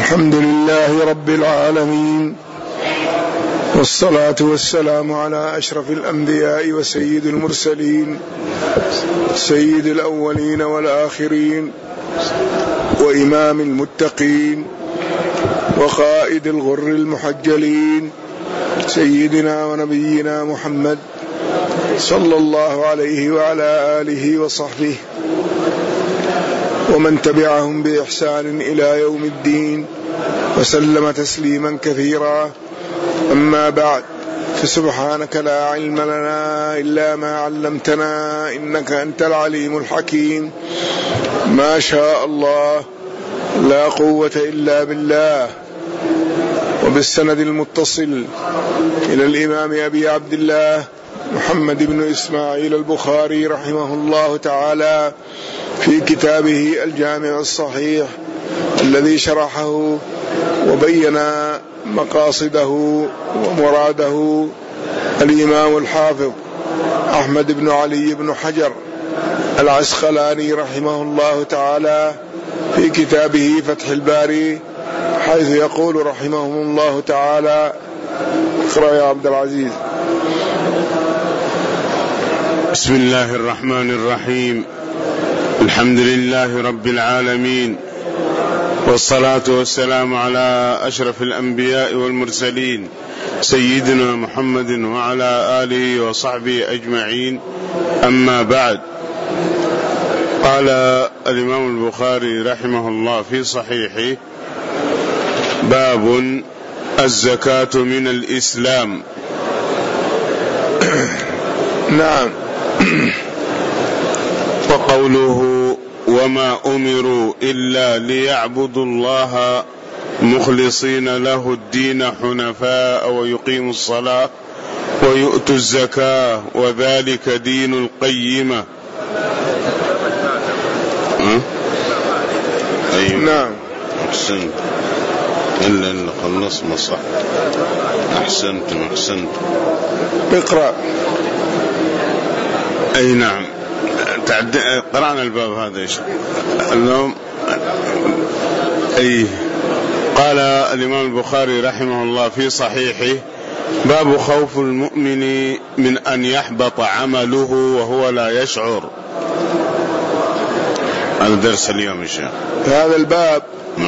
الحمد لله رب العالمين، والصلاة والسلام على أشرف الأنبياء وسيد المرسلين، سيد الأولين والآخرين، وإمام المتقين، وقائد الغر المحجلين، سيدنا ونبينا محمد صلى الله عليه وعلى آله وصحبه ومن تبعهم بإحسان إلى يوم الدين، وسلم تسليما كثيرا. أما بعد، فسبحانك لا علم لنا إلا ما علمتنا إنك أنت العليم الحكيم. ما شاء الله لا قوة إلا بالله. وبالسند المتصل إلى الإمام أبي عبد الله محمد بن إسماعيل البخاري رحمه الله تعالى في كتابه الجامع الصحيح الذي شرحه وبين مقاصده ومراده الإمام الحافظ أحمد بن علي بن حجر العسقلاني رحمه الله تعالى في كتابه فتح الباري، حيث يقول رحمه الله تعالى: اقرأ يا عبد العزيز. بسم الله الرحمن الرحيم. الحمد لله رب العالمين، والصلاة والسلام على أشرف الأنبياء والمرسلين سيدنا محمد وعلى آله وصحبه أجمعين. أما بعد، قال الإمام البخاري رحمه الله في صحيحه: باب الزكاة من الإسلام. نعم. وقوله: وما أمروا إلا ليعبدوا الله مخلصين له الدين حنفاء ويقيموا الصلاة ويؤتوا الزكاة وذلك دين القيمة. أيوة. نعم. أحسنت، إلا خلصنا صح. أحسنت. اقرأ. أي نعم، قرأنا الباب هذا اليوم. أي قال الإمام البخاري رحمه الله في صحيحه: باب خوف المؤمن من أن يحبط عمله وهو لا يشعر. هذا درس اليوم يا شيخ. هذا الباب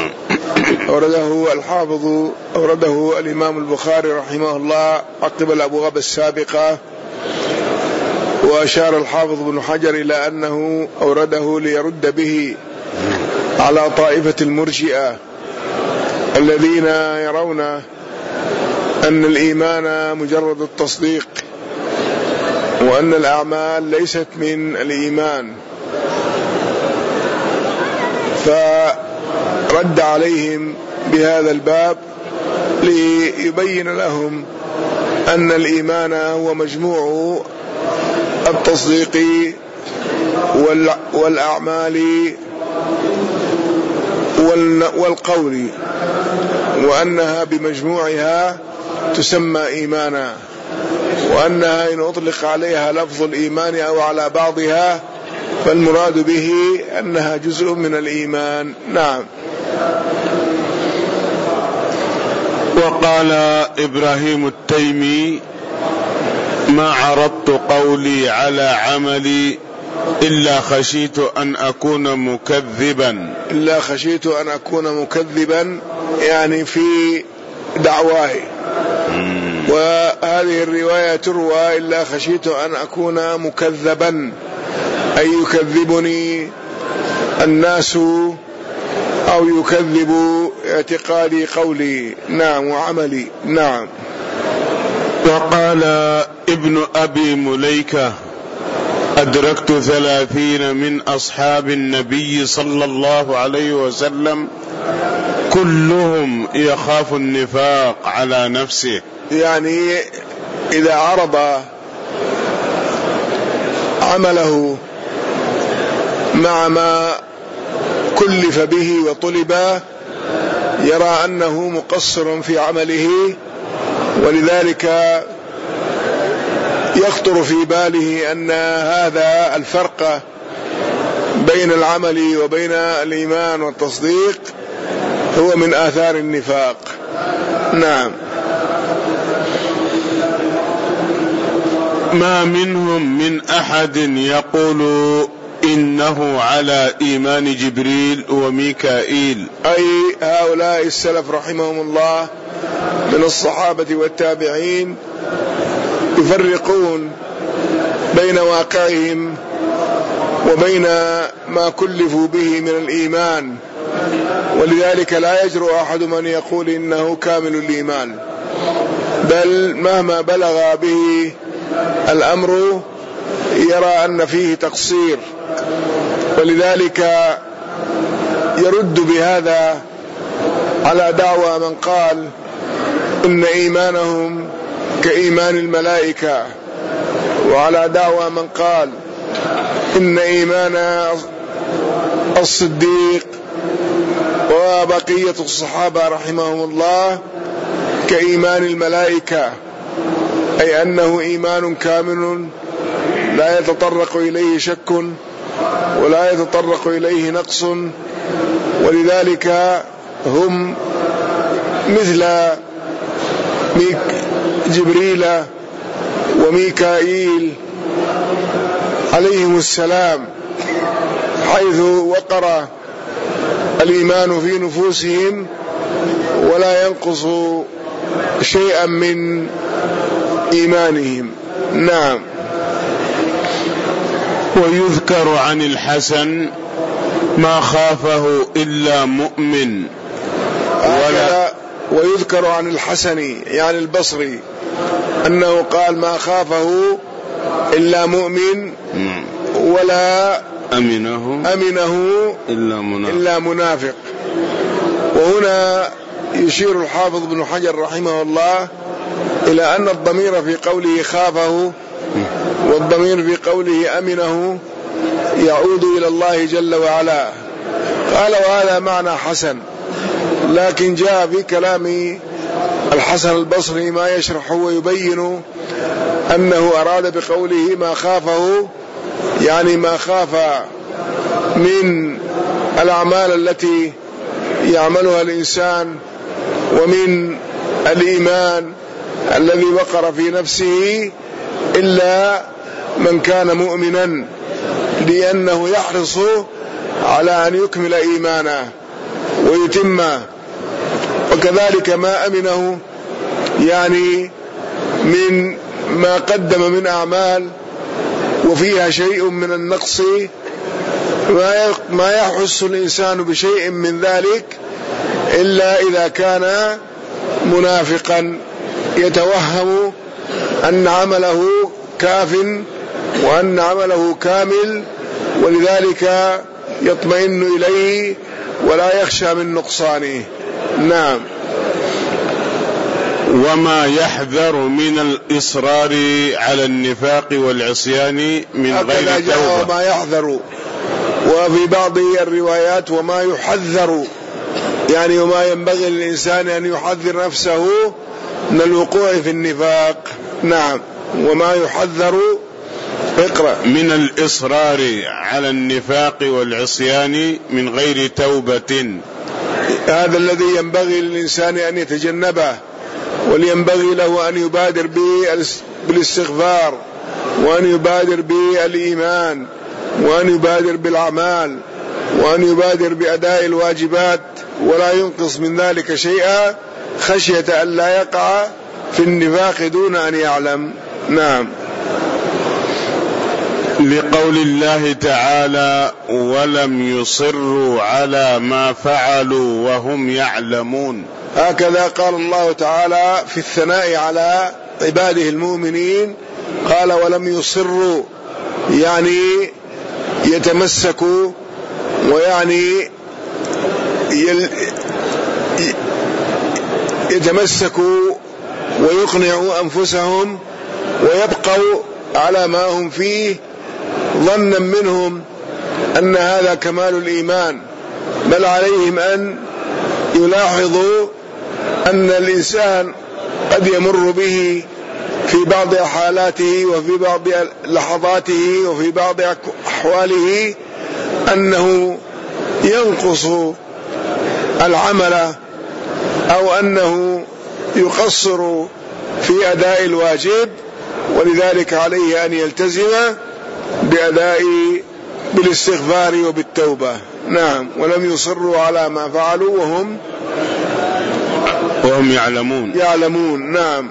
أورده الإمام البخاري رحمه الله عقب الأبواب السابقة، وأشار الحافظ بن حجر إلى أنه أورده ليرد به على طائفة المرجئة الذين يرون أن الإيمان مجرد التصديق، وأن الأعمال ليست من الإيمان، فرد عليهم بهذا الباب ليبين لهم أن الإيمان هو مجموع التصديق والأعمال والقول، وأنها بمجموعها تسمى إيمانا، وأنها إن أطلق عليها لفظ الإيمان أو على بعضها فالمراد به أنها جزء من الإيمان. نعم. وقال إبراهيم التيمي: ما عرضت قولي على عملي إلا خشيت أن أكون مكذبا، يعني في دعواي. وهذه الرواية تروى: إلا خشيت أن أكون مكذبا، أي يكذبني الناس أو يكذب اعتقادي قولي. نعم. وعملي. نعم. وقال ابن أبي مليكة: أدركت 30 من أصحاب النبي صلى الله عليه وسلم كلهم يخاف النفاق على نفسه. يعني إذا عرض عمله مع ما كلف به وطلب يرى أنه مقصر في عمله، ولذلك يخطر في باله أن هذا الفرق بين العمل وبين الإيمان والتصديق هو من آثار النفاق. نعم. ما منهم من أحد يقول إنه على إيمان جبريل وميكائيل، أي هؤلاء السلف رحمهم الله من الصحابة والتابعين يفرقون بين واقعهم وبين ما كلفوا به من الإيمان، ولذلك لا يجرؤ أحد من يقول إنه كامل الإيمان، بل مهما بلغ به الأمر يرى أن فيه تقصير، ولذلك يرد بهذا على دعوى من قال إن إيمانهم كإيمان الملائكة، وعلى دعوى من قال إن إيمان الصديق وبقية الصحابة رحمهم الله كإيمان الملائكة، أي أنه إيمان كامل لا يتطرق إليه شك ولا يتطرق إليه نقص، ولذلك هم مثل جبريل وميكائيل عليهم السلام، حيث وقر الإيمان في نفوسهم ولا ينقص شيئا من إيمانهم. نعم. ويذكر عن الحسن ما خافه إلا مؤمن، ويذكر عن الحسن يعني البصري أنه قال ما خافه إلا مؤمن ولا أمنه إلا منافق. وهنا يشير الحافظ ابن حجر رحمه الله إلى أن الضمير في قوله خافه والضمير في قوله أمنه يعود إلى الله جل وعلا. قال وهذا معنى حسن، لكن جاء في كلام الحسن البصري ما يشرح ويبين أنه أراد بقوله ما خافه يعني ما خاف من الأعمال التي يعملها الإنسان ومن الإيمان الذي وقر في نفسه إلا من كان مؤمنا، لأنه يحرص على أن يكمل إيمانه ويتمه. وكذلك ما أمنه يعني من ما قدم من أعمال وفيها شيء من النقص ما يحس الإنسان بشيء من ذلك إلا إذا كان منافقا يتوهم أن عمله كاف وأن عمله كامل، ولذلك يطمئن إليه ولا يخشى من نقصانه. نعم. وما يحذر من الإصرار على النفاق والعصيان من غير توبة. وما يحذر، وفي بعض الروايات وما يحذر، يعني وما ينبغي للإنسان أن يحذر نفسه من الوقوع في النفاق. نعم. وما يحذر اقرأ من الإصرار على النفاق والعصيان من غير توبة، هذا الذي ينبغي للإنسان أن يتجنبه، ولينبغي له أن يبادر بالاستغفار، وأن يبادر بالإيمان، وأن يبادر بالأعمال، وأن يبادر بأداء الواجبات ولا ينقص من ذلك شيئا خشية أن لا يقع في النفاق دون أن يعلم. نعم. لقول الله تعالى ولم يصروا على ما فعلوا وهم يعلمون، هكذا قال الله تعالى في الثناء على عباده المؤمنين، قال ولم يصروا يعني يتمسكوا، ويعني يتمسكوا ويقنعوا أنفسهم ويبقوا على ما هم فيه ظنا منهم أن هذا كمال الإيمان، بل عليهم أن يلاحظوا أن الإنسان قد يمر به في بعض حالاته وفي بعض لحظاته وفي بعض أحواله أنه ينقص العمل أو أنه يقصر في أداء الواجب، ولذلك عليه أن يلتزم بالاستغفار وبالتوبة. نعم. ولم يصروا على ما فعلوا وهم يعلمون. نعم.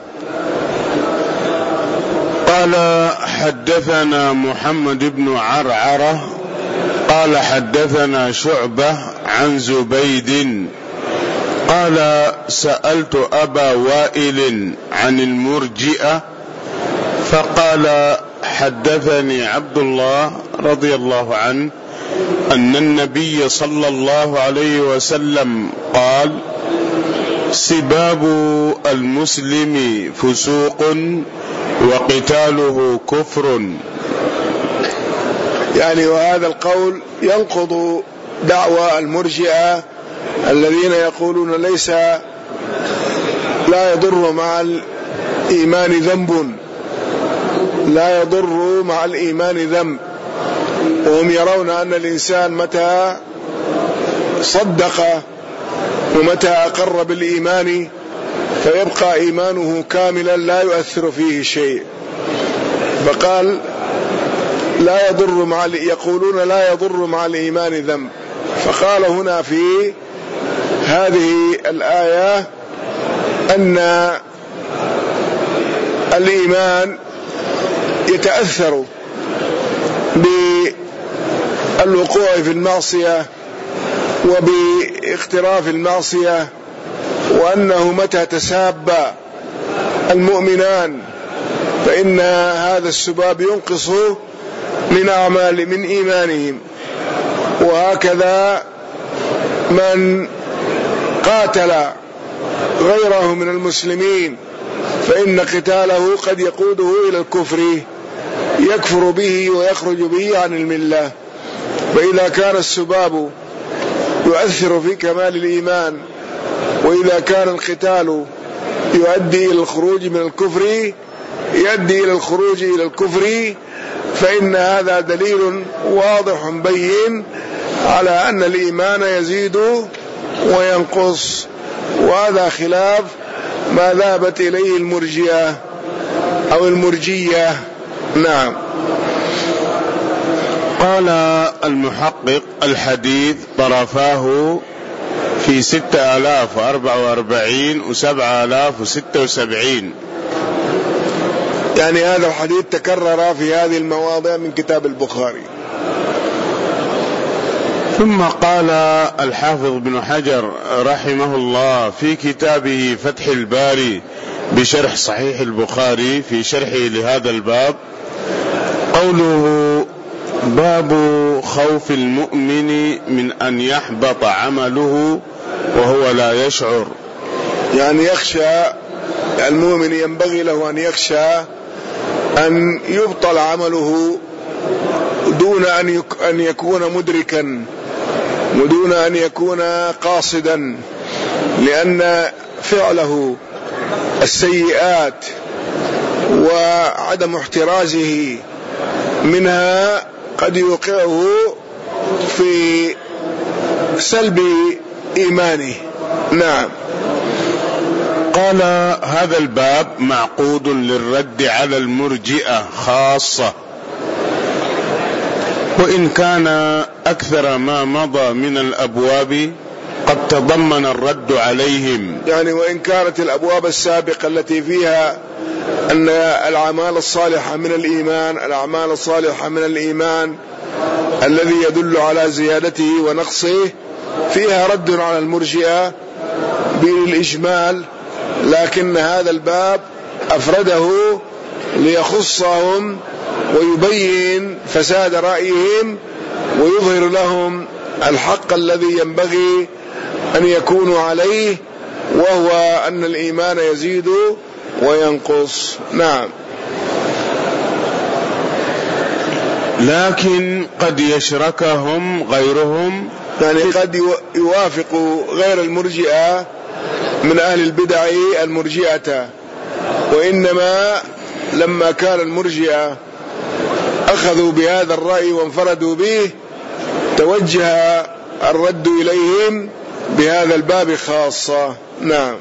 قال حدثنا محمد بن عرعرة قال حدثنا شعبة عن زبيد قال سألت أبا وائل عن المرجئة فقال حدثني عبد الله رضي الله عنه أن النبي صلى الله عليه وسلم قال سباب المسلم فسوق وقتاله كفر. يعني وهذا القول ينقض دعوى المرجئة الذين يقولون لا يضر مع الإيمان ذنب، لا يضر مع الإيمان ذنب، وهم يرون أن الإنسان متى صدق ومتى أقر بالإيمان فيبقى إيمانه كاملا لا يؤثر فيه شيء. فقال يقولون لا يضر مع الإيمان ذنب، فقال هنا في هذه الآية أن الإيمان يتأثر بالوقوع في المعصية وباقتراف المعصية، وأنه متى تساب المؤمنان فإن هذا السباب ينقص من إيمانهم. وهكذا من قاتل غيره من المسلمين فإن قتاله قد يقوده إلى الكفر، يكفر به ويخرج به عن الملة. فإذا كان السباب يؤثر في كمال الإيمان، وإذا كان القتال يؤدي إلى الخروج من الكفر إلى الكفر، فإن هذا دليل واضح بين على أن الإيمان يزيد وينقص، وهذا خلاف ما ذهبت إليه المرجئة أو المرجية. نعم. قال المحقق الحديث طرفاه في 6044 و7076. يعني هذا الحديث تكرر في هذه المواضع من كتاب البخاري. ثم قال الحافظ بن حجر رحمه الله في كتابه فتح الباري بشرح صحيح البخاري في شرحه لهذا الباب قوله باب خوف المؤمن من أن يحبط عمله وهو لا يشعر. يعني يخشى المؤمن، ينبغي له أن يخشى أن يبطل عمله دون أن يكون مدركا ودون أن يكون قاصدا، لأن فعله السيئات وعدم احترازه منها قد يوقعه في سلب إيمانه. نعم. قال هذا الباب معقود للرد على المرجئة خاصة، وإن كان أكثر ما مضى من الأبواب قد تضمن الرد عليهم. يعني وإن كانت الأبواب السابقة التي فيها أن الأعمال الصالحة من الإيمان الذي يدل على زيادته ونقصه فيها رد على المرجئة بالإجمال، لكن هذا الباب أفرده ليخصهم ويبين فساد رأيهم ويظهر لهم الحق الذي ينبغي أن يكونوا عليه، وهو أن الإيمان يزيد وينقص. نعم. لكن قد يشركهم غيرهم، يعني قد يوافق غير المرجئة من أهل البدع المرجئة، وإنما لما كان المرجئة أخذوا بهذا الرأي وانفردوا به توجه الرد إليهم بهذا الباب خاصة. نعم.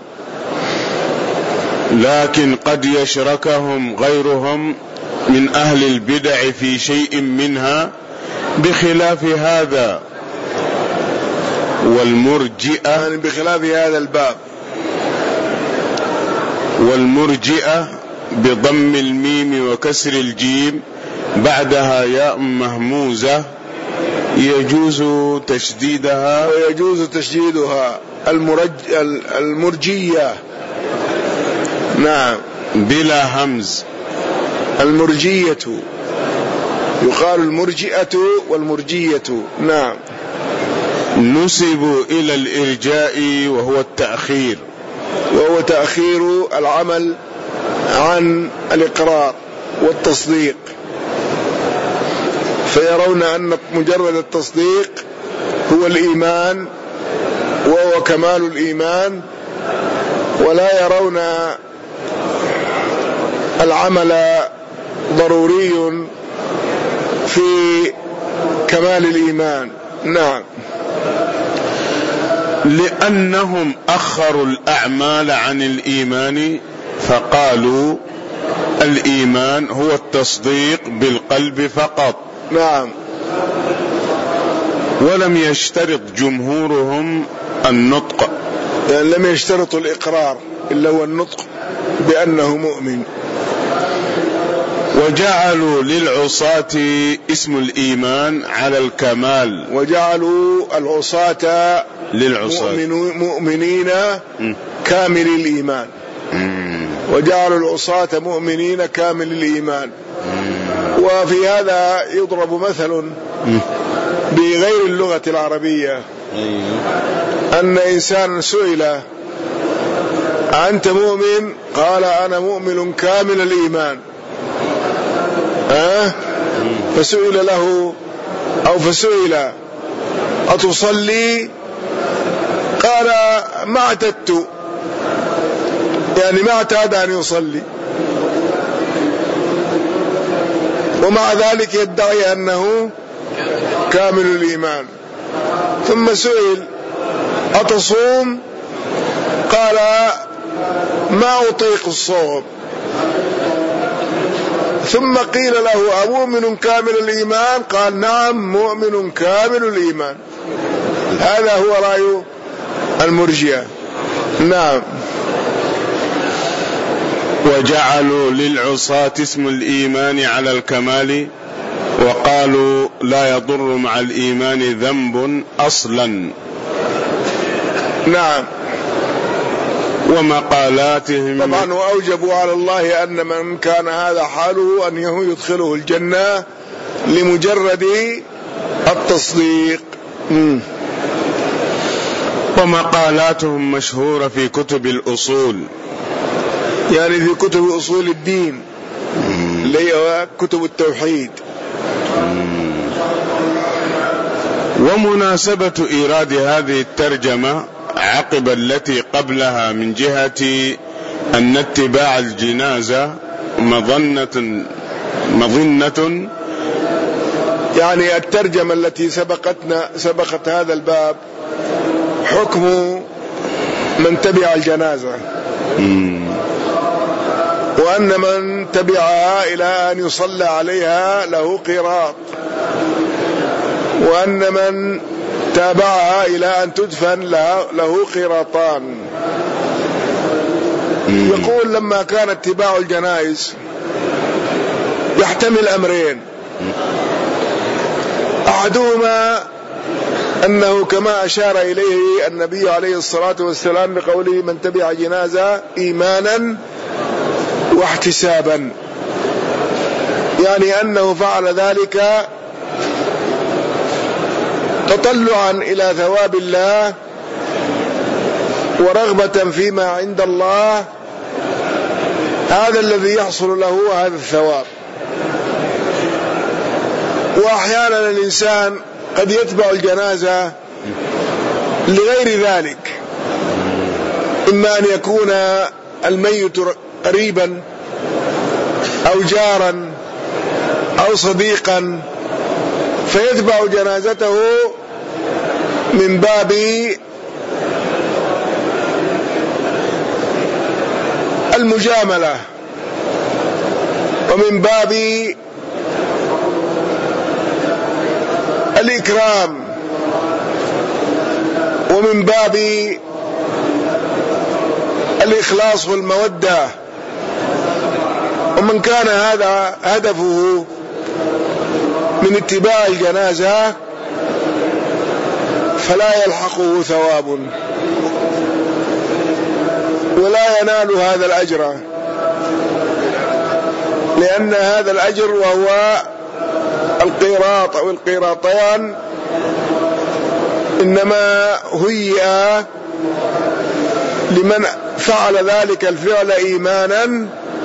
لكن قد يشركهم غيرهم من أهل البدع في شيء منها بخلاف هذا. والمرجئة يعني بخلاف هذا الباب. والمرجئة بضم الميم وكسر الجيم بعدها ياء مهموزة يجوز تشديدها ويجوز تشديدها المرجية. نعم. بلا همز. المرجية يقال المرجئة والمرجية. نعم. نسبوا إلى الإرجاء وهو التأخير، وهو تأخير العمل عن الإقرار والتصديق، فيرون أن مجرد التصديق هو الإيمان وهو كمال الإيمان، ولا يرون العمل ضروري في كمال الإيمان. نعم. لأنهم أخروا الأعمال عن الإيمان فقالوا الإيمان هو التصديق بالقلب فقط. نعم. ولم يشترط جمهورهم النطق، يعني لم يشترطوا الإقرار إلا هو النطق بأنه مؤمن. وجعلوا للعصاة اسم الإيمان على الكمال، وجعلوا العصاة مؤمنين كامل الإيمان. وجعلوا العصاة مؤمنين كامل الإيمان. وفي هذا يضرب مثل بغير اللغة العربية، أن إنسان سئل أنت مؤمن؟ قال أنا مؤمن كامل الإيمان. فسئل له أو فسئل أتصلي؟ قال ما اعتدت، يعني ما اعتاد أن يصلي، ومع ذلك يدعي أنه كامل الإيمان. ثم سئل أتصوم؟ قال ما أطيق الصوم. ثم قيل له أمؤمن كامل الإيمان؟ قال نعم مؤمن كامل الإيمان. هذا هو رأي المرجئة. نعم. وجعلوا للعصاة اسم الإيمان على الكمال، وقالوا لا يضر مع الإيمان ذنب أصلا. نعم. ومقالاتهم طبعا وأوجبوا على الله أن من كان هذا حاله أن يدخله الجنة لمجرد التصديق. ومقالاتهم مشهورة في كتب الأصول، يعني في كتب أصول الدين اللي هي كتب التوحيد. ومناسبة إيراد هذه الترجمة عقب التي قبلها من جهة أن اتباع الجنازة مظنة، يعني الترجمة التي سبقت هذا الباب حكم من تبع الجنازة، وأن من تبعها إلى أن يصلى عليها له قيراط، وأن من تابعها إلى أن تدفن له قيراطان. يقول لما كان اتباع الجنائز يحتمل أمرين، أحدهما أنه كما أشار إليه النبي عليه الصلاة والسلام بقوله من تبع جنازة إيمانا واحتسابا، يعني أنه فعل ذلك تطلعا إلى ثواب الله ورغبة فيما عند الله، هذا الذي يحصل له هذا الثواب. وأحيانا الإنسان قد يتبع الجنازة لغير ذلك، إما أن يكون الميت قريبا أو جارا أو صديقا، فيتبع جنازته من باب المجاملة، ومن باب الإكرام، ومن باب الإخلاص والمودة. ومن كان هذا هدفه من اتباع الجنازة فلا يلحقه ثواب ولا ينال هذا الأجر، لأن هذا الأجر وهو القيراط أو القيراطان إنما هيئ لمن فعل ذلك الفعل إيمانا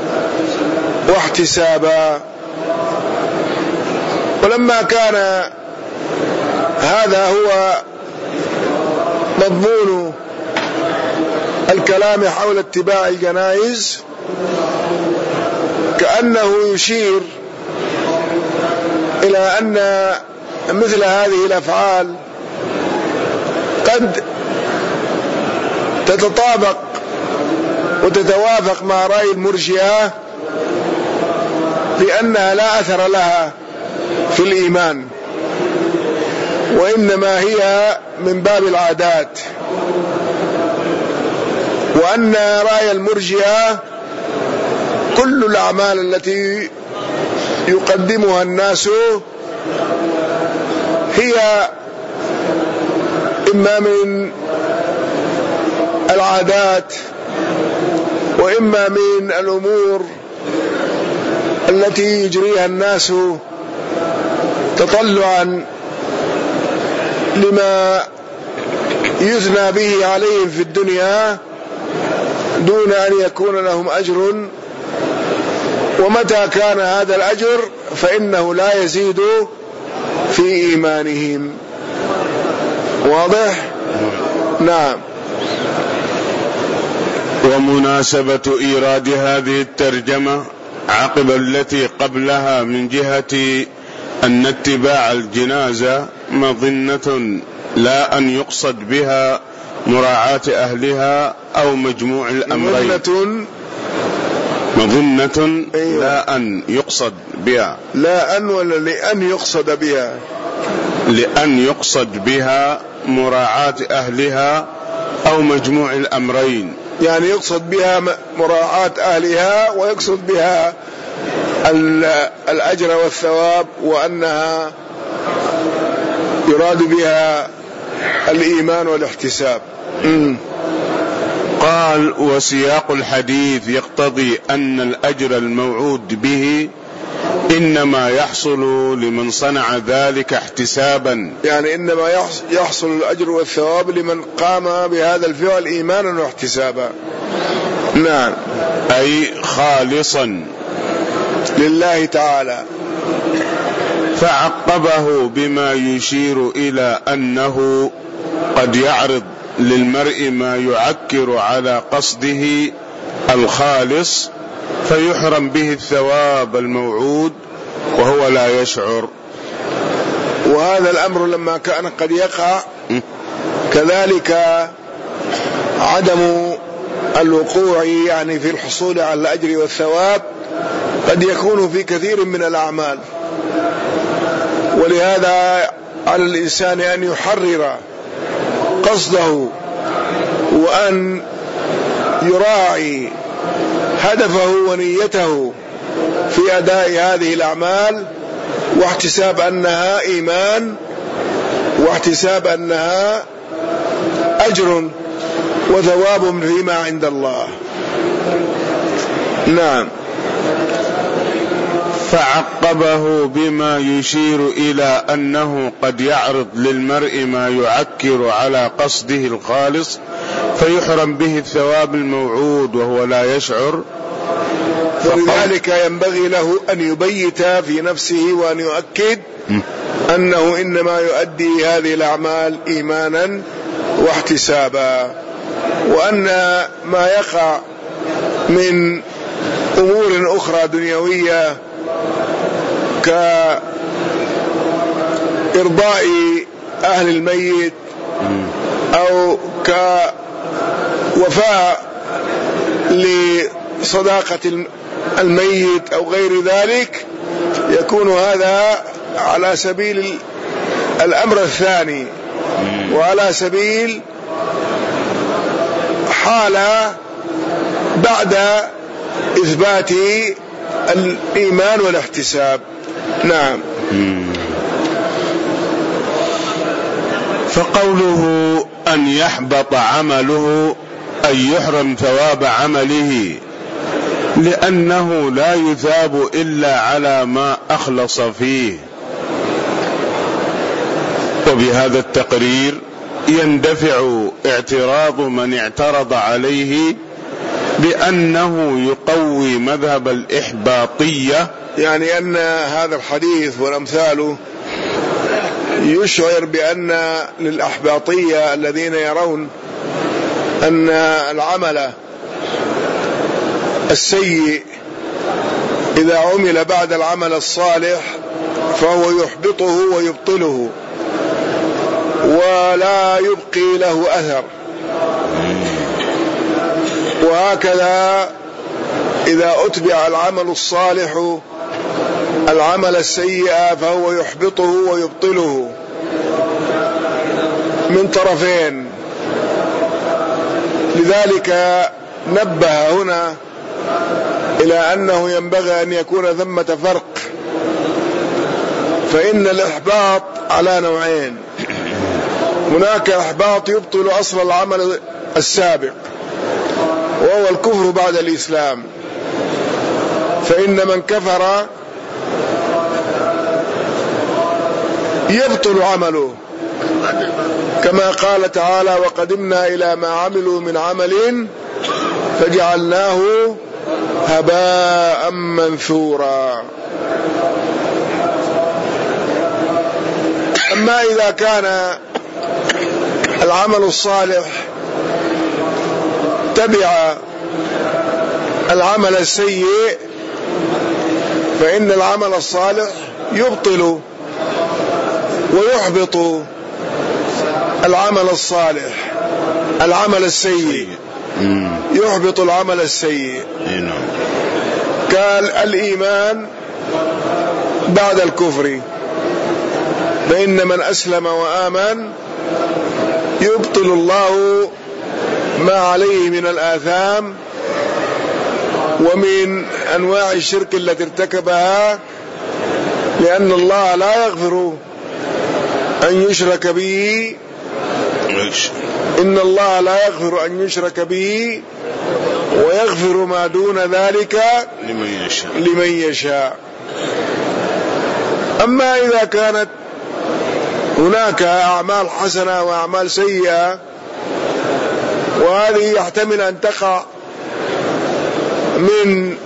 واحتسابا. ولما كان هذا هو مضمون الكلام حول اتباع الجنائز، كأنه يشير إلى أن مثل هذه الأفعال قد تتطابق وتتوافق مع رأي المرجئة بأنها لا أثر لها في الإيمان، وإنما هي من باب العادات، وأن رأي المرجئة كل الأعمال التي يقدمها الناس هي إما من العادات وإما من الأمور التي يجريها الناس تطلعا لما يثنى به عليهم في الدنيا دون أن يكون لهم أجر، ومتى كان هذا الأجر فإنه لا يزيد في إيمانهم. واضح؟ نعم. ومناسبة إيراد هذه الترجمة عقب التي قبلها من جهة أن اتباع الجنازة مظنة لا أن يقصد بها مراعاة أهلها أو مجموع الأمرين. مظنة أيوة. لا أن يقصد بها، لا أن ولا لأن يقصد بها، لأن يقصد بها مراعاة أهلها أو مجموع الأمرين، يعني يقصد بها مراعاة أهلها ويقصد بها الأجر والثواب، وأنها يراد بها الإيمان والاحتساب. قال: وسياق الحديث يقتضي أن الأجر الموعود به إنما يحصل لمن صنع ذلك احتسابا، يعني إنما يحصل الأجر والثواب لمن قام بهذا الفعل إيمانا واحتسابا. نعم، أي خالصا لله تعالى. فعقبه بما يشير إلى أنه قد يعرض للمرء ما يعكر على قصده الخالص فيحرم به الثواب الموعود وهو لا يشعر. وهذا الأمر لما كان قد يقع كذلك عدم الوقوع يعني في الحصول على الأجر والثواب قد يكون في كثير من الأعمال، ولهذا على الإنسان أن يحرر قصده وأن يراعي هدفه ونيته في أداء هذه الأعمال، واحتساب أنها إيمان، واحتساب أنها أجر وثواب فيما عند الله. نعم. فعقبه بما يشير إلى أنه قد يعرض للمرء ما يعكر على قصده الخالص فيحرم به الثواب الموعود وهو لا يشعر. ولذلك ينبغي له أن يبيت في نفسه وأن يؤكد أنه إنما يؤدي هذه الأعمال إيمانا واحتسابا، وأن ما يقع من أمور أخرى دنيوية كإرضاء أهل الميت أو كوفاء صداقة الميت أو غير ذلك، يكون هذا على سبيل الأمر الثاني، وعلى سبيل حالة بعد إثبات الإيمان والاحتساب. نعم. فقوله أن يحبط عمله أن يحرم ثواب عمله، لأنه لا يثاب إلا على ما أخلص فيه. وبهذا التقرير يندفع اعتراض من اعترض عليه بأنه يقوي مذهب الإحباطية، يعني أن هذا الحديث والأمثال يشعر بأن للأحباطية الذين يرون أن العمل السيء إذا عمل بعد العمل الصالح فهو يحبطه ويبطله ولا يبقي له أثر، وهكذا إذا أتبع العمل الصالح العمل السيء فهو يحبطه ويبطله من طرفين. لذلك نبه هنا إلى أنه ينبغي أن يكون ثمة فرق، فإن الإحباط على نوعين: هناك إحباط يبطل أصل العمل السابق وهو الكفر بعد الإسلام، فإن من كفر يبطل عمله، كما قال تعالى: وقدمنا إلى ما عملوا من عمل فجعلناه هباء منثورا. أما إذا كان العمل الصالح تبع العمل السيء فإن العمل الصالح يبطل ويحبط العمل الصالح، العمل السيء يحبط العمل السيء. قال الإيمان بعد الكفر، فإن من أسلم وآمن يبطل الله ما عليه من الآثام ومن أنواع الشرك التي ارتكبها، لأن الله لا يغفر أن يشرك به، إن الله لا يغفر أن يشرك به ويغفر ما دون ذلك لمن يشاء. أما إذا كانت هناك أعمال حسنة وأعمال سيئة، وهذه يحتمل أن تقع من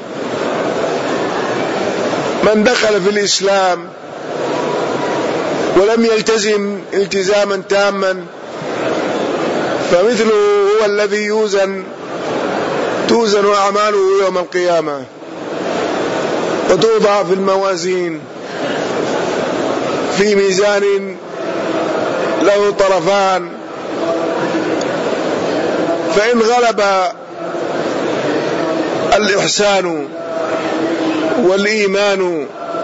دخل في الإسلام ولم يلتزم التزاما تاما، فمثله هو الذي توزن أعماله يوم القيامة وتوضع في الموازين في ميزان له طرفان، فإن غلب الإحسان والإيمان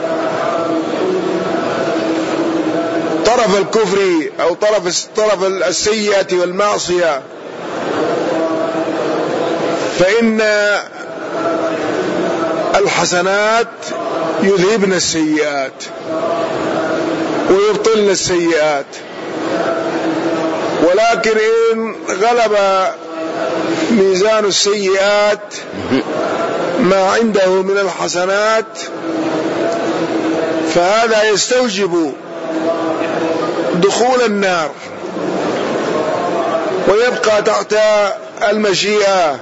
طرف الكفر أو طرف السيئة والمعصية، فإن الحسنات يذهبن السيئات ويبطلن السيئات. ولكن إن غلب ميزان السيئات ما عنده من الحسنات فهذا يستوجب دخول النار ويبقى تحت المشيئة،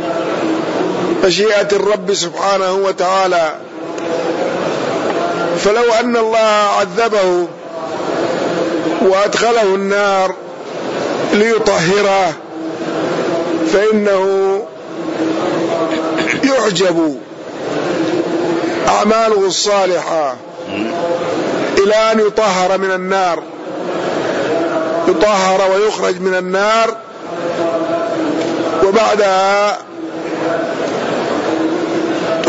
مشيئة الرب سبحانه وتعالى. فلو أن الله عذبه وأدخله النار ليطهره فإنه يعجب أعماله الصالحة إلى أن يطهر من النار، يطهر ويخرج من النار، وبعدها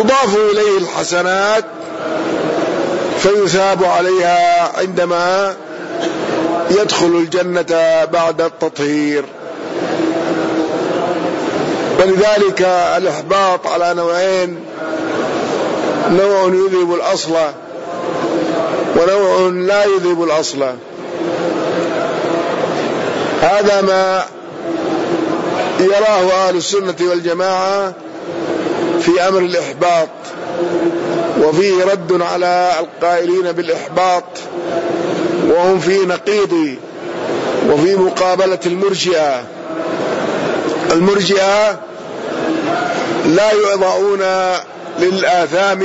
تضاف إليه الحسنات فيثاب عليها عندما يدخل الجنة بعد التطهير. ولذلك الإحباط على نوعين: نوع يذهب الأصل ونوع لا يذهب الأصل. هذا ما يراه أهل السنة والجماعة في أمر الإحباط، وفيه رد على القائلين بالإحباط وهم في نقيض وفي مقابلة المرجئة. المرجئة لا يضعون للآثام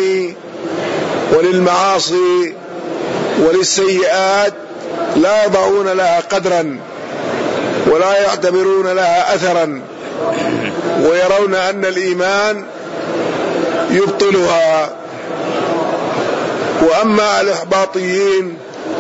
وللمعاصي وللسيئات، لا يضعون لها قدرا ولا يعتبرون لها أثرا، ويرون أن الإيمان يبطلها. وأما الإحباطيين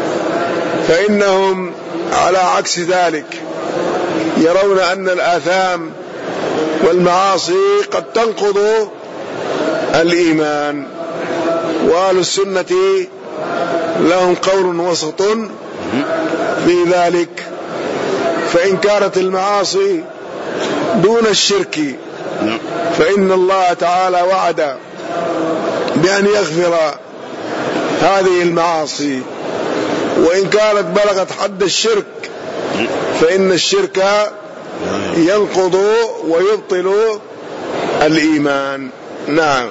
فإنهم على عكس ذلك، يرون أن الآثام والمعاصي قد تنقض الإيمان. وأهل السنة لهم قول وسط في ذلك، فإن كانت المعاصي دون الشرك فإن الله تعالى وعد بأن يغفر هذه المعاصي، وإن كانت بلغت حد الشرك فإن الشرك ينقض ويبطل الإيمان. نعم.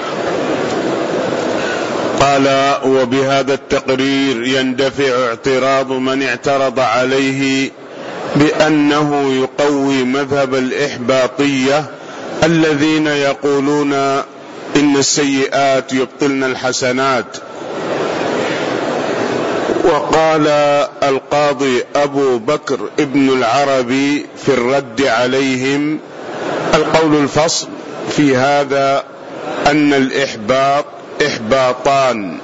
قال: وبهذا التقرير يندفع اعتراض من اعترض عليه بأنه يقوي مذهب الإحباطية الذين يقولون إن السيئات يبطلن الحسنات. وقال القاضي أبو بكر ابن العربي في الرد عليهم: القول الفصل في هذا أن الإحباط إحباطان: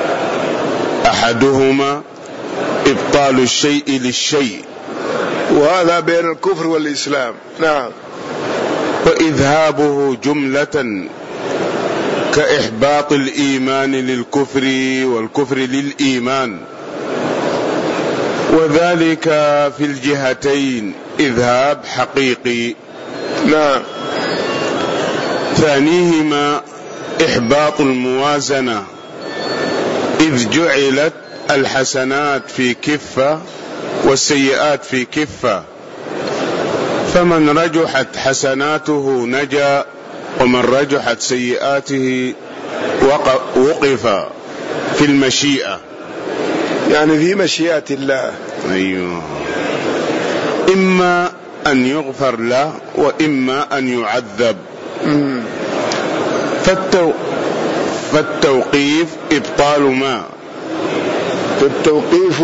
أحدهما إبطال الشيء للشيء، وهذا بين الكفر والإسلام. نعم. وإذهابه جملة كإحباط الإيمان للكفر والكفر للإيمان، وذلك في الجهتين إذهاب حقيقي. نعم. ثانيهما إحباط الموازنة، إذ جعلت الحسنات في كفة والسيئات في كفة، فمن رجحت حسناته نجا، ومن رجحت سيئاته وقف في المشيئة، يعني في مشيئة الله. أيوه، إما أن يغفر له وإما أن يعذب. فالتوقيف إبطال ما، فالتوقيف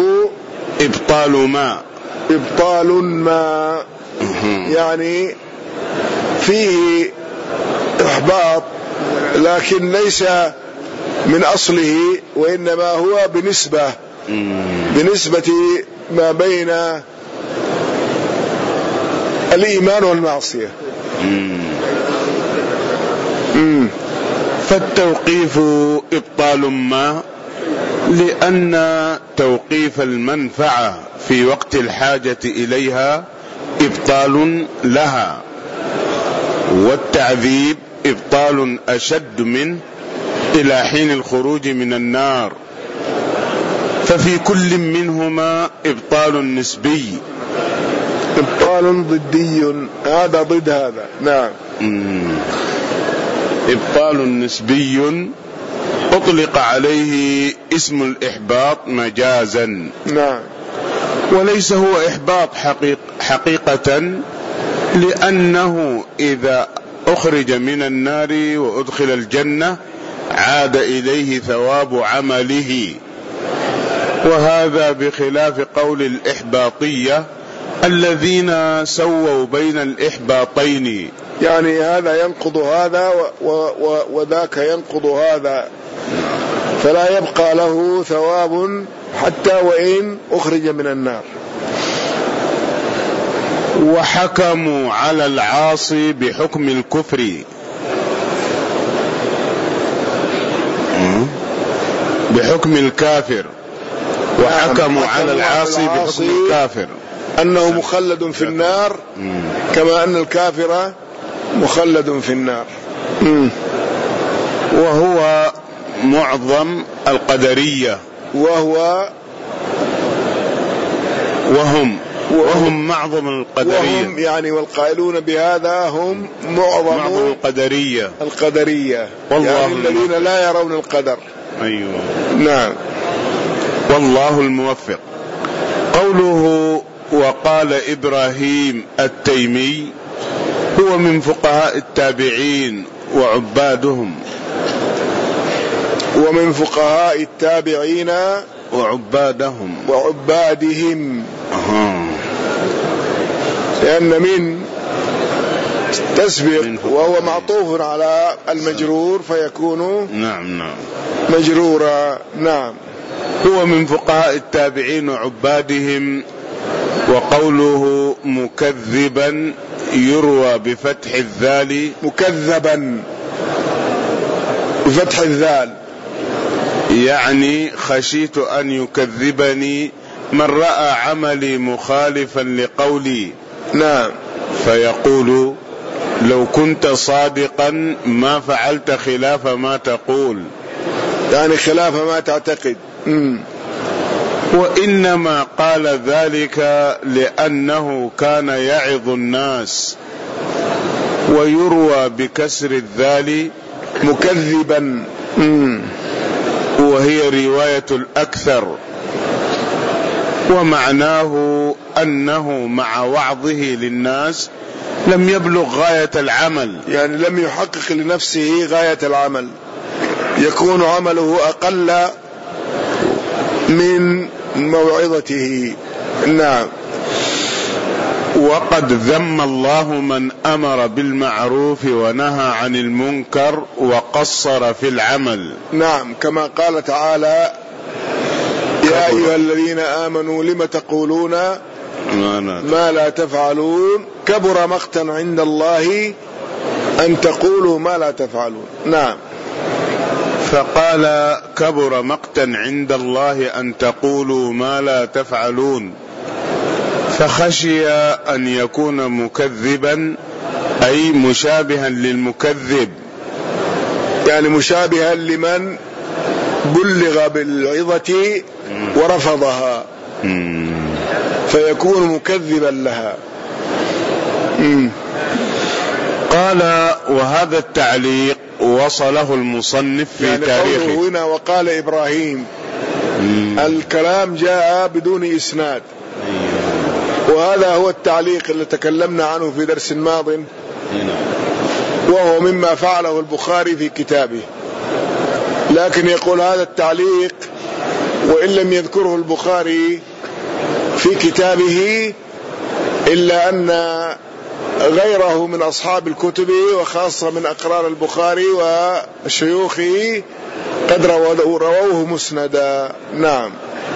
إبطال ما يعني فيه إحباط، لكن ليس من أصله، وإنما هو بنسبة ما بين الإيمان والمعصية. فالتوقيف إبطال ما، لأن توقيف المنفعة في وقت الحاجة إليها إبطال لها، والتعذيب إبطال أشد منه إلى حين الخروج من النار، ففي كل منهما إبطال نسبي، إبطال ضدي، هذا ضد هذا. نعم. إبطال نسبي أطلق عليه اسم الإحباط مجازا. نعم. وليس هو إحباط حقيقة، لأنه إذا أخرج من النار وأدخل الجنة عاد إليه ثواب عمله، وهذا بخلاف قول الإحباطية الذين سووا بين الإحباطين، يعني هذا ينقض هذا وذاك ينقض هذا، فلا يبقى له ثواب حتى وإن أخرج من النار. وحكموا على العاصي بحكم الكفر، بحكم الكافر، وحكموا على العاصي بحكم الكافر أنه مخلد في النار كما أن الكافر مخلد في النار. وهو معظم القدرية، وهم معظم القدرية، وهم يعني والقائلون بهذا هم معظم القدرية يعني الذين لا يرون القدر. أيوة. نعم. والله الموفق. قوله وقال إبراهيم التيمي هو من فقهاء التابعين وعبادهم، ومن فقهاء التابعين وعبادهم لأن من تسبق وهو معطوف على المجرور فيكون نعم مجرورا. نعم. هو من فقهاء التابعين وعبادهم. وقوله مكذبا يروى بفتح الذال، مكذبا بفتح الذال يعني خشيت أن يكذبني من رأى عملي مخالفا لقولي. نعم. فيقول لو كنت صادقا ما فعلت خلاف ما تقول، يعني خلاف ما تعتقد. وإنما قال ذلك لأنه كان يعظ الناس. ويروى بكسر الذال مكذبا، وهي رواية الأكثر، ومعناه أنه مع وعظه للناس لم يبلغ غاية العمل، يعني لم يحقق لنفسه غاية العمل، يكون عمله أقل من موعظته. نعم. وقد ذم الله من أمر بالمعروف ونهى عن المنكر وقصر في العمل. نعم، كما قال تعالى يا أيها الذين آمنوا لم تقولون ما لا تفعلون كبر مقتا عند الله أن تقولوا ما لا تفعلون. نعم. فقال كبر مقتا عند الله أن تقولوا ما لا تفعلون، فخشي أن يكون مكذبا أي مشابها للمكذب، يعني مشابها لمن بلغ بالعظة ورفضها فيكون مكذبا لها. قال وهذا التعليق وصله المصنف في يعني تاريخه. قوله هنا وقال إبراهيم الكلام جاء بدون إسناد، وهذا هو التعليق اللي تكلمنا عنه في درس ماض، وهو مما فعله البخاري في كتابه. لكن يقول هذا التعليق وإن لم يذكره البخاري في كتابه إلا أن غيره من أصحاب الكتب وخاصة من أقران البخاري وشيوخه قد رووه مسندا. نعم.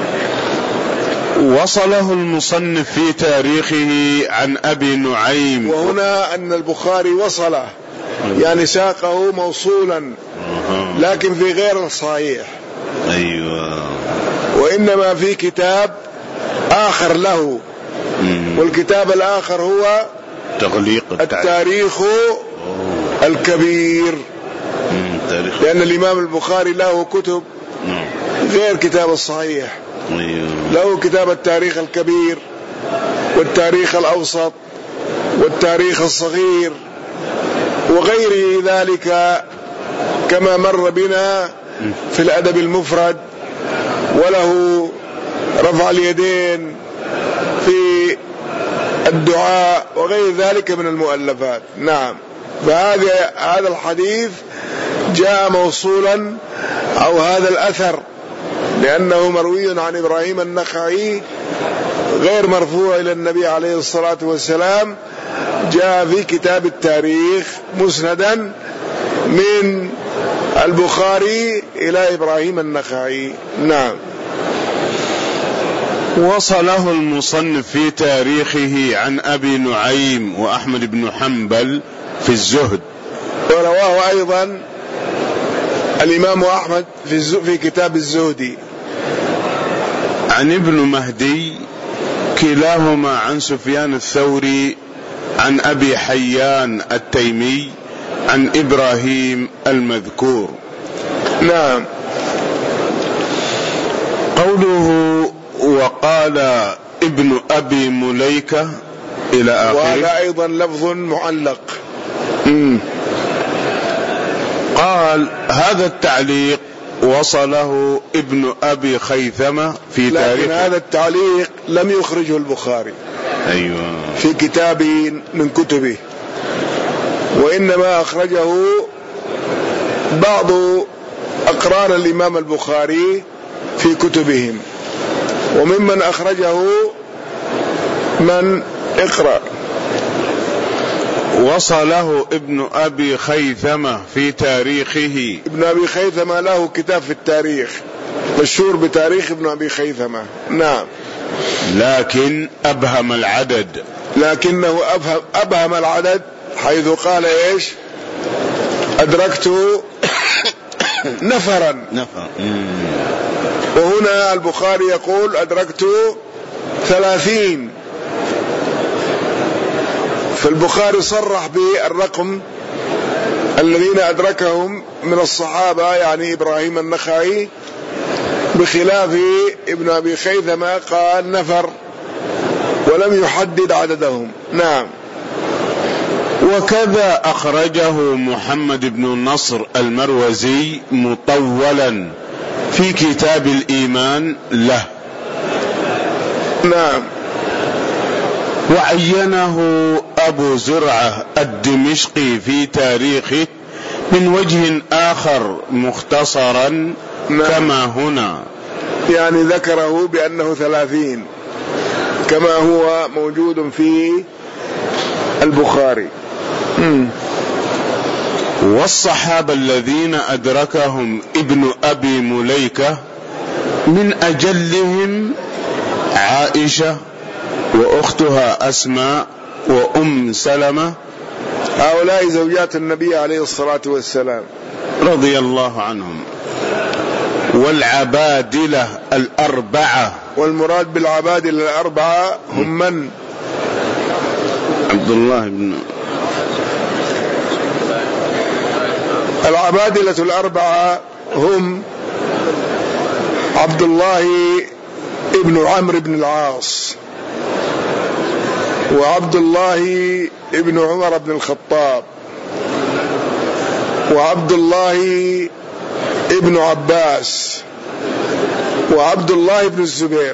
وصله المصنف في تاريخه عن أبي نعيم، وهنا أن البخاري وصله يعني ساقه موصولا لكن في غير الصحيح. أيوة. وإنما في كتاب آخر له، والكتاب الآخر هو التاريخ الكبير، لأن الإمام البخاري له كتب غير كتاب الصحيح. له كتاب التاريخ الكبير والتاريخ الأوسط والتاريخ الصغير وغير ذلك كما مر بنا في الأدب المفرد، وله رفع اليدين في الدعاء وغير ذلك من المؤلفات. نعم. فهذا الحديث جاء موصولا أو هذا الأثر لأنه مروي عن إبراهيم النخعي غير مرفوع إلى النبي عليه الصلاة والسلام، جاء في كتاب التاريخ مسندا من البخاري إلى إبراهيم النخعي. نعم. وصله المصنف في تاريخه عن أبي نعيم وأحمد بن حنبل في الزهد، ورواه أيضا الإمام أحمد في كتاب الزهد. عن ابن مهدي كلاهما عن سفيان الثوري عن أبي حيان التيمي عن إبراهيم المذكور. نعم. قوله وقال ابن أبي مليكة إلى آخره، وهذا أيضا لفظ معلق. قال هذا التعليق وصله ابن أبي خيثمة في تاريخه، لكن هذا التعليق لم يخرجه البخاري أيوة في كتاب من كتبه، وإنما أخرجه بعض أقران الإمام البخاري في كتبهم. وممن أخرجه من اقرأ. وصله ابن أبي خيثمة في تاريخه. ابن أبي خيثمة له كتاب في التاريخ مشهور بتاريخ ابن أبي خيثمة. نعم. لكن أبهم العدد، لكنه أبهم العدد حيث قال إيش؟ أدركت نفرا. وهنا البخاري يقول أدركت 30. فالبخاري صرح بالرقم الذين أدركهم من الصحابة، يعني إبراهيم النخعي، بخلاف ابن أبي خيثمة قال نفر ولم يحدد عددهم. نعم. وكذا أخرجه محمد بن النصر المروزي مطولا في كتاب الإيمان له. نعم. وعينه أبو زرعة الدمشقي في تاريخه من وجه آخر مختصرا. نعم. كما هنا، يعني ذكره بأنه 30 كما هو موجود في البخاري. والصحابة الذين أدركهم ابن أبي مليكة من أجلهم عائشة وأختها أسماء وأم سلمة، هؤلاء زوجات النبي عليه الصلاة والسلام رضي الله عنهم. والعبادلة الأربعة، والمراد بالعبادلة الأربعة هم من؟ عبد الله بن العبادلة الأربعة هم عبد الله ابن عمرو بن العاص، وعبد الله ابن عمر بن الخطاب، وعبد الله ابن عباس، وعبد الله بن الزبير.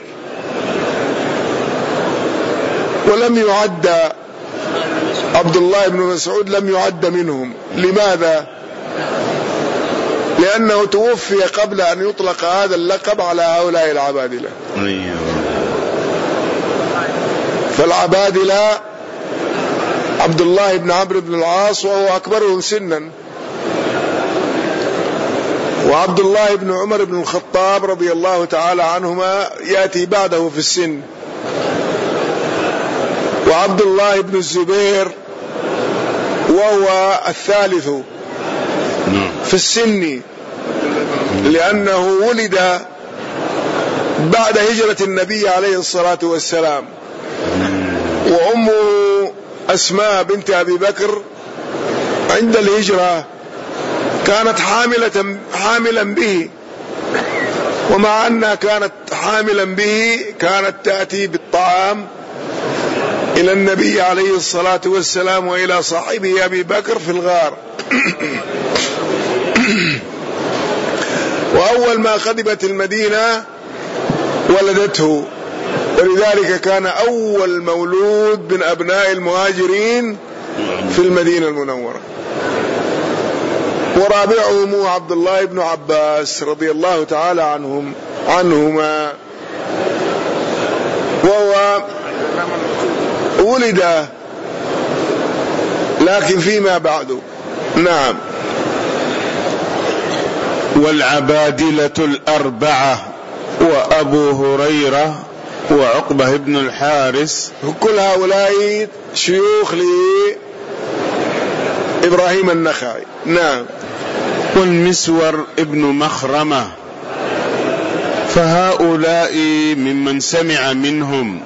ولم يعد عبد الله بن مسعود، لم يعد منهم. لماذا؟ لأنه توفي قبل أن يطلق هذا اللقب على هؤلاء العبادلة. فالعبادلة عبد الله بن عمرو بن العاص وهو أكبرهم سنا، وعبد الله بن عمر بن الخطاب رضي الله تعالى عنهما يأتي بعده في السن، وعبد الله بن الزبير وهو الثالث في السن، لأنه ولد بعد هجرة النبي عليه الصلاة والسلام، وأمه أسماء بنت أبي بكر عند الهجرة كانت حاملا به، ومع أنها كانت حاملا به كانت تأتي بالطعام إلى النبي عليه الصلاة والسلام وإلى صاحبه أبي بكر في الغار. وأول ما قدمت المدينة ولدته، ولذلك كان أول مولود من أبناء المهاجرين في المدينة المنورة. ورابعهم عبد الله بن عباس رضي الله تعالى عنهما، وهو ولد لكن فيما بعد. نعم. والعبادلة الأربعة وأبو هريرة وعقبة بن الحارث، كل هؤلاء شيوخ لإبراهيم النخعي. نعم. والمسور ابن مخرمة، فهؤلاء ممن سمع منهم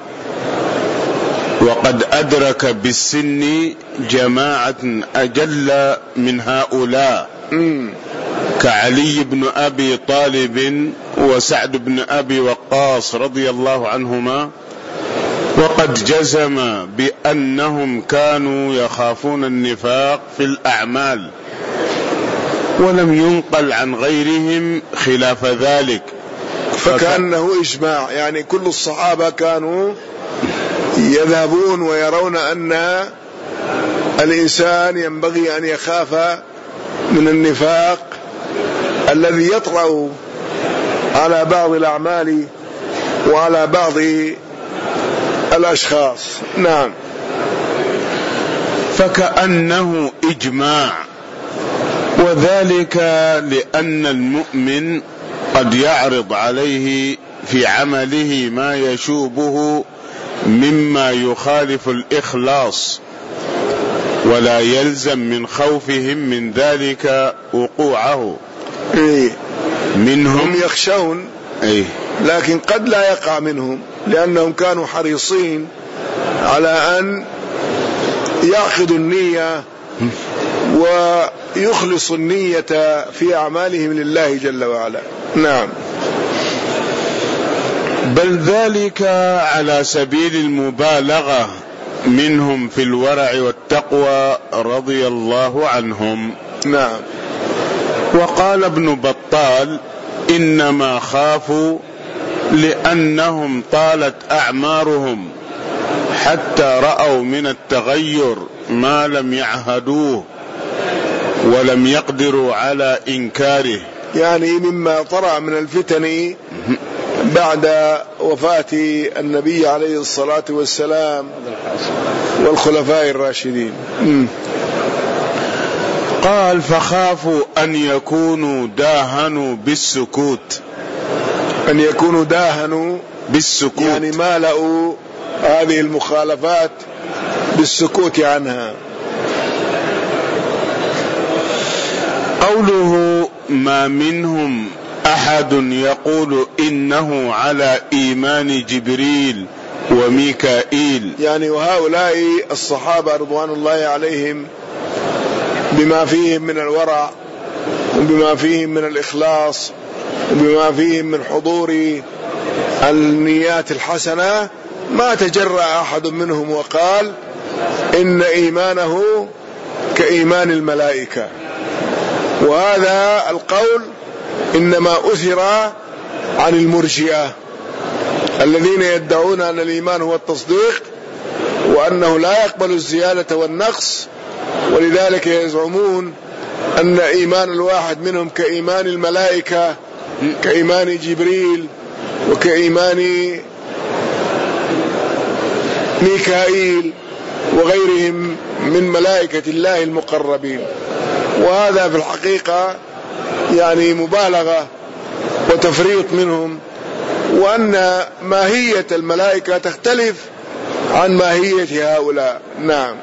وقد أدرك بالسن جماعة أجل من هؤلاء كعلي بن أبي طالب وسعد بن أبي وقاص رضي الله عنهما، وقد جزم بأنهم كانوا يخافون النفاق في الأعمال، ولم ينقل عن غيرهم خلاف ذلك، فكأنه إجماع، يعني كل الصحابة كانوا يذهبون ويرون أن الإنسان ينبغي أن يخاف من النفاق الذي يطرأ على بعض الأعمال وعلى بعض الأشخاص. نعم. فكأنه إجماع، وذلك لأن المؤمن قد يعرض عليه في عمله ما يشوبه مما يخالف الإخلاص، ولا يلزم من خوفهم من ذلك وقوعه. منهم يخشون، لكن قد لا يقع منهم، لأنهم كانوا حريصين على أن يعقدوا النية ويخلصوا النية في أعمالهم لله جل وعلا. نعم. بل ذلك على سبيل المبالغة منهم في الورع والتقوى رضي الله عنهم. نعم. وقال ابن بطال: إنما خافوا لأنهم طالت أعمارهم حتى رأوا من التغير ما لم يعهدوه ولم يقدروا على إنكاره، يعني مما طرأ من الفتن بعد وفاة النبي عليه الصلاة والسلام والخلفاء الراشدين. قال: فخافوا أن يكونوا داهنوا بالسكوت. أن يكونوا داهنوا بالسكوت يعني مالأوا هذه المخالفات بالسكوت عنها. قوله: ما منهم أحد يقول إنه على إيمان جبريل وميكائيل، يعني وهؤلاء الصحابة رضوان الله عليهم بما فيهم من الورع وبما فيهم من الإخلاص وبما فيهم من حضور النيات الحسنة، ما تجرأ أحد منهم وقال إن إيمانه كإيمان الملائكة. وهذا القول إنما أثر عن المرجئة الذين يدعون أن الإيمان هو التصديق وأنه لا يقبل الزيادة والنقص، ولذلك يزعمون أن إيمان الواحد منهم كإيمان الملائكة، كإيمان جبريل وكإيمان ميكائيل وغيرهم من ملائكة الله المقربين. وهذا في الحقيقة يعني مبالغة وتفريط منهم، وأن ماهية الملائكة تختلف عن ماهية هؤلاء. نعم.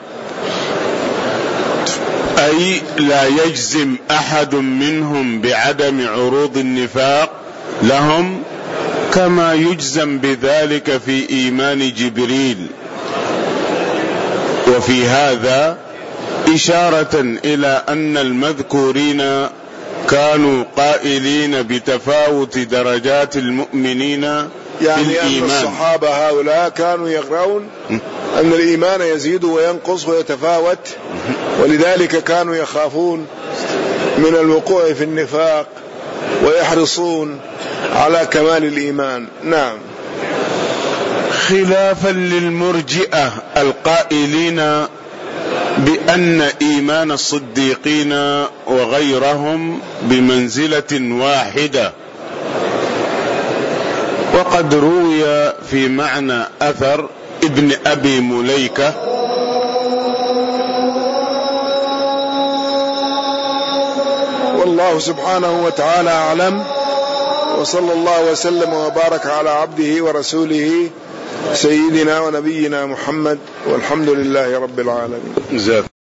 أي لا يجزم أحد منهم بعدم عروض النفاق لهم كما يجزم بذلك في إيمان جبريل. وفي هذا إشارة إلى أن المذكورين كانوا قائلين بتفاوت درجات المؤمنين يعني في الإيمان. أن الصحابة هؤلاء كانوا يقرؤون أن الإيمان يزيد وينقص ويتفاوت، ولذلك كانوا يخافون من الوقوع في النفاق ويحرصون على كمال الإيمان. نعم. خلافا للمرجئة القائلين بأن إيمان الصديقين وغيرهم بمنزلة واحدة. وقد روي في معنى أثر ابن أبي مليكة والله سبحانه وتعالى أعلم، وصلى الله وسلم وبارك على عبده ورسوله سيدنا ونبينا محمد، والحمد لله رب العالمين.